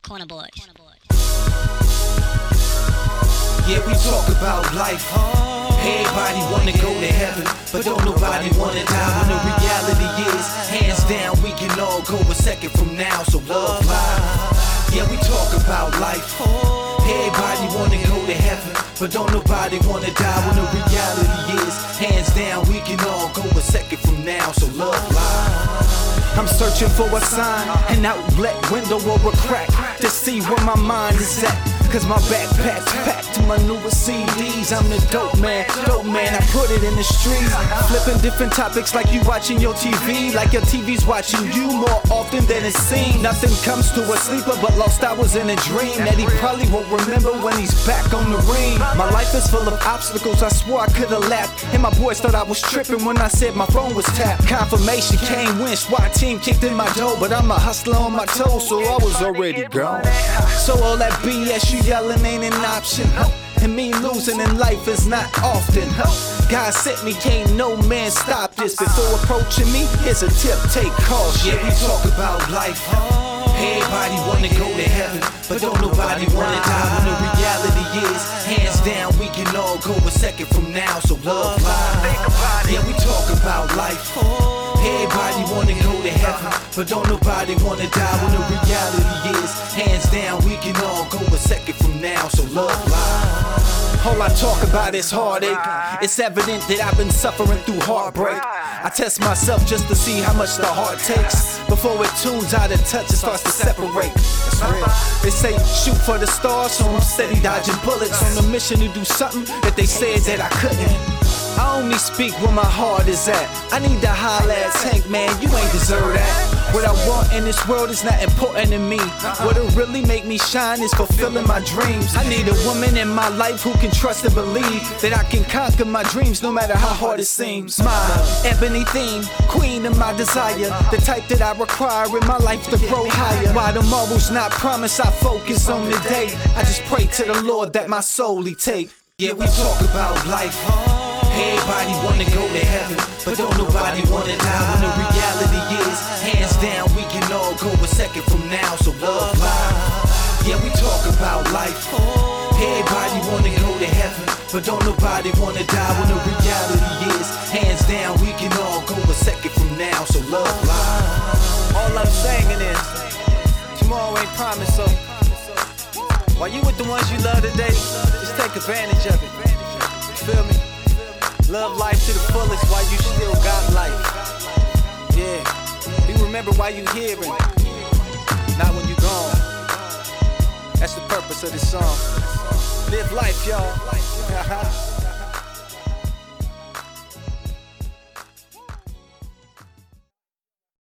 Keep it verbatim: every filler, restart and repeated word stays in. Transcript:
Corner Boys. Yeah, we talk about life. Everybody wanna go to heaven, but don't nobody wanna die. When the reality is, hands down, we can all go a second from now. So love life. Yeah, we talk about life. Everybody wanna go to heaven, but don't nobody wanna die. When the reality is, hands down, we can all go a second from now. So love life. I'm searching for a sign, an outlet, window, or a crack to see where my mind is at. Cause my backpack's packed to my newest C Ds. I'm the dope man, dope man, I put it in the streets. Flipping different topics like you watching your T V, like your T V's watching you more often than it seems. Nothing comes to a sleeper but lost hours in a dream that he probably won't remember when he's back on the ring. My life is full of obstacles, I swore I could've laughed, and my boys thought I was tripping when I said my phone was tapped. Confirmation came when SWAT team kicked in my door, but I'm a hustler on my toes, so I was already gone. So all that B S you yelling ain't an option, and me losing in life is not often. God sent me, can't no man stop this. Before approaching me, here's a tip, take caution. Yeah, we talk about life. Everybody wanna go to heaven, but don't nobody wanna die. When the reality is, hands down, we can all go a second from now. So love life. Yeah, we talk about life. Everybody wanna go to heaven, but don't nobody wanna die. When the reality is, hands down, we can all go a second from now. So love life. All I talk about is heartache. It's evident that I've been suffering through heartbreak. I test myself just to see how much the heart takes before it tunes out of touch and starts to separate. That's real. They say shoot for the stars, so I'm steady dodging bullets on a mission to do something that they said that I couldn't. I only speak where my heart is at. I need to holler at Tank, man, you ain't deserve that. What I want in this world is not important to me. What'll really make me shine is fulfilling my dreams. I need a woman in my life who can trust and believe that I can conquer my dreams no matter how hard it seems. My ebony theme, queen of my desire, the type that I require in my life to grow higher. While tomorrow's not promised, I focus on the day. I just pray to the Lord that my soul he take. Yeah, we talk about life. Everybody wanna go to heaven, but don't nobody wanna die. When the reality is, hands down, we can all go a second from now. So love life. Yeah, we talk about life. Everybody wanna go to heaven, but don't nobody wanna die. When the reality is, hands down, we can all go a second from now. So love life. All I'm saying is, tomorrow ain't promised, so while you with the ones you love today, just take advantage of it. You feel me? Love life to the fullest while you still got life. Yeah, you remember why you here and not when you gone. That's the purpose of this song. Live life, y'all.